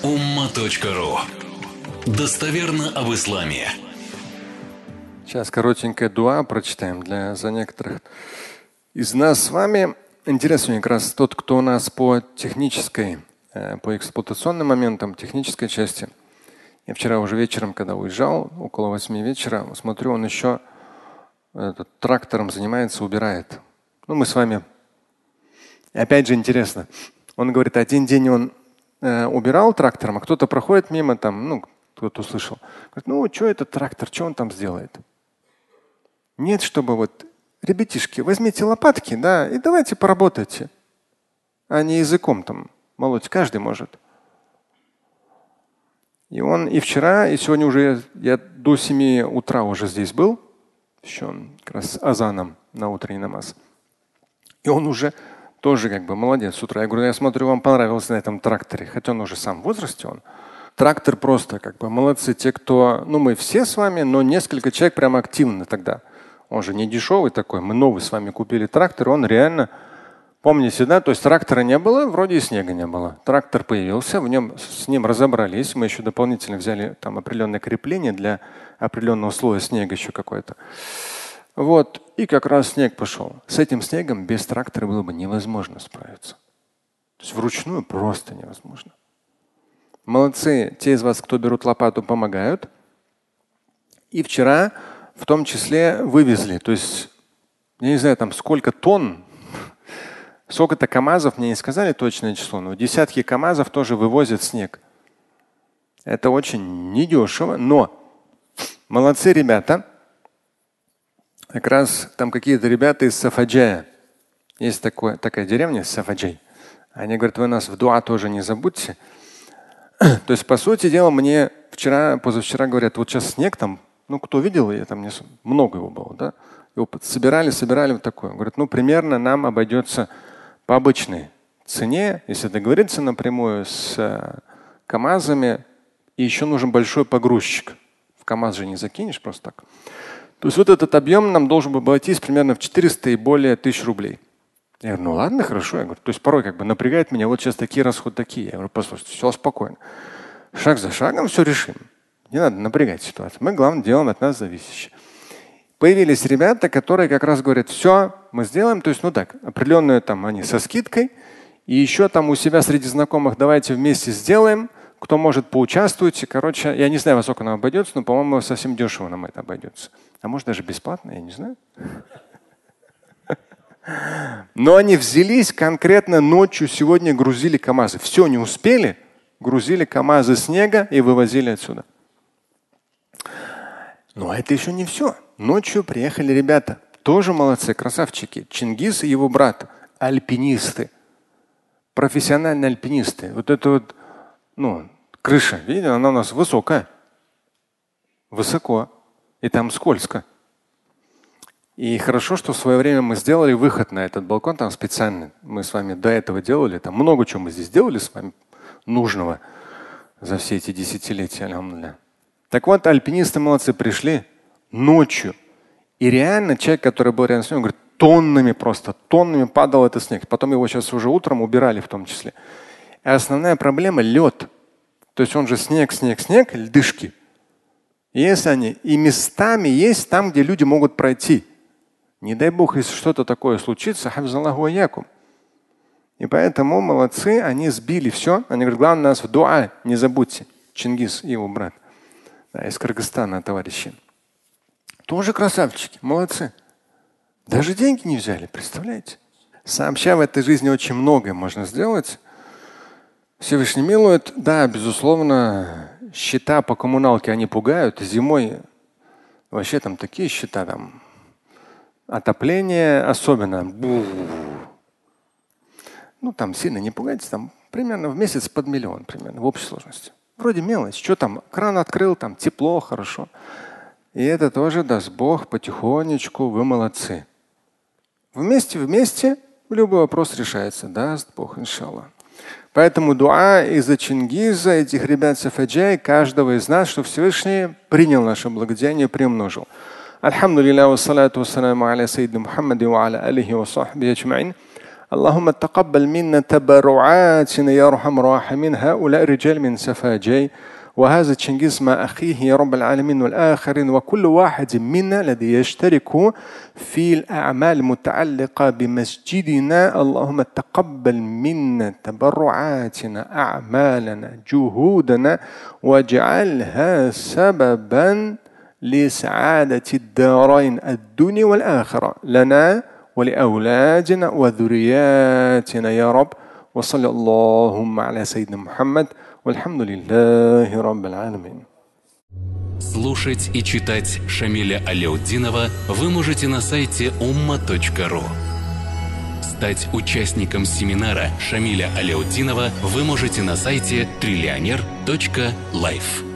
umma.ru. Достоверно об исламе. Сейчас коротенькое дуа прочитаем за некоторых из нас с вами. Интересно как раз тот, кто у нас по технической, по эксплуатационным моментам, технической части. Я вчера уже вечером, когда уезжал, около 8 вечера, смотрю, он еще трактором занимается, убирает. Мы с вами. И опять же интересно. Он говорит, один день он убирал трактором, а кто-то проходит мимо, кто-то услышал. Говорит, что этот трактор, что он там сделает? Нет, чтобы ребятишки, возьмите лопатки, да, и давайте поработайте. А не языком там молоть, каждый может. И он и вчера, и сегодня уже я до 7 утра уже здесь был. Еще он как раз азаном на утренний намаз. И он уже тоже молодец с утра. Я говорю, я смотрю, вам понравилось на этом тракторе. Хотя он уже сам в возрасте. Трактор просто молодцы. Те, кто, мы все с вами, но несколько человек прямо активно тогда. Он же не дешевый такой. Мы новый с вами купили трактор. Он реально, помните, да? То есть трактора не было, вроде и снега не было. Трактор появился, с ним разобрались. Мы еще дополнительно взяли там определенное крепление для определенного слоя снега еще какой-то. И как раз снег пошел. С этим снегом без трактора было бы невозможно справиться. То есть вручную просто невозможно. Молодцы, те из вас, кто берут лопату, помогают. И вчера в том числе вывезли. То есть, я не знаю, там сколько тонн, сколько-то КАМАЗов, мне не сказали точное число, но десятки КАМАЗов тоже вывозят снег. Это очень недешево, но молодцы ребята. Как раз там какие-то ребята из Сафаджая. Есть такая деревня Сафаджай. Они говорят, вы нас в дуа тоже не забудьте. То есть, по сути дела, мне позавчера говорят, сейчас снег там, кто видел, я там много его было, да? Его собирали такое. Говорят, примерно нам обойдется по обычной цене, если договориться напрямую с КАМАЗами, и еще нужен большой погрузчик. В КАМАЗ же не закинешь просто так. То есть этот объем нам должен был обойтись примерно в 400 и более тысяч рублей. Я говорю, ладно, хорошо. Я говорю, то есть порой напрягает меня, сейчас такие расходы такие. Я говорю, послушайте, все спокойно. Шаг за шагом все решим. Не надо напрягать ситуацию. Мы, главное, делаем от нас зависящее. Появились ребята, которые как раз говорят, все, мы сделаем. То есть, определенную они со скидкой. И еще там у себя среди знакомых давайте вместе сделаем. Кто может, поучаствуйте. Короче, я не знаю, во сколько нам обойдется, но, по-моему, совсем дешево нам это обойдется. А может даже бесплатно, я не знаю. Но они взялись конкретно ночью сегодня грузили КАМАЗы. Все не успели, грузили КАМАЗы снега и вывозили отсюда. Но это еще не все. Ночью приехали ребята, тоже молодцы, красавчики. Чингис и его брат, альпинисты, профессиональные альпинисты. Крыша, видите, она у нас высокая, высоко, и там скользко. И хорошо, что в свое время мы сделали выход на этот балкон, там специально. Мы с вами до этого делали, там много чего мы здесь делали с вами нужного за все эти десятилетия. Алхамдулилля. Так вот, альпинисты молодцы пришли ночью. И реально человек, который был рядом с ним, говорит, тоннами падал этот снег. Потом его сейчас уже утром убирали в том числе. И основная проблема – лед. То есть он же снег, льдышки. Есть они. И местами есть там, где люди могут пройти. Не дай бог, если что-то такое случится, хафзаллаху ва иякум. И поэтому молодцы, они сбили все. Они говорят, главное нас в дуа не забудьте. Чингис и его брат. Из Кыргызстана товарищи. Тоже красавчики, молодцы. Даже деньги не взяли, представляете? Сообща в этой жизни очень многое можно сделать. Всевышний милует. Да, безусловно, счета по коммуналке, они пугают. Зимой вообще там такие счета, там отопление особенно. Там сильно не пугайтесь, там примерно в месяц под миллион примерно в общей сложности. Вроде мелочь. Что там? Кран открыл, там тепло, хорошо. И это тоже даст Бог потихонечку, вы молодцы. Вместе любой вопрос решается. Даст Бог, иншаллах. Поэтому дуа из-за Чингиза, этих ребят Сафаджай, каждого из нас, что Всевышний принял наше благодеяние, приумножил. Альхамдулиллах, вассалату вассаламу аля саййидина Мухаммади ва аля алихи ва сахбихи аджмаин. اللهم تقبل منا تبرعاتنا يا أرحم الراحمين هؤلاء الرجال من سفاجي وهذا تشنجيز مع أخيه يا رب العالمين والآخرين وكل واحد منا الذي يشترك في الأعمال المتعلقة بمسجدنا. اللهم تقبل منا تبرعاتنا أعمالنا جهودنا واجعلها سببا لسعادة الدارين الدنيا والآخرة لنا ولأولادنا وذرياتنا يا رب. وصلى اللهم على سيدنا محمد والحمد لله رب العالمين. Слушать и читать Шамиля Аляутдинова вы можете на сайте umma.ru. Стать участником семинара Шамиля Аляутдинова вы можете на сайте trillioner.life.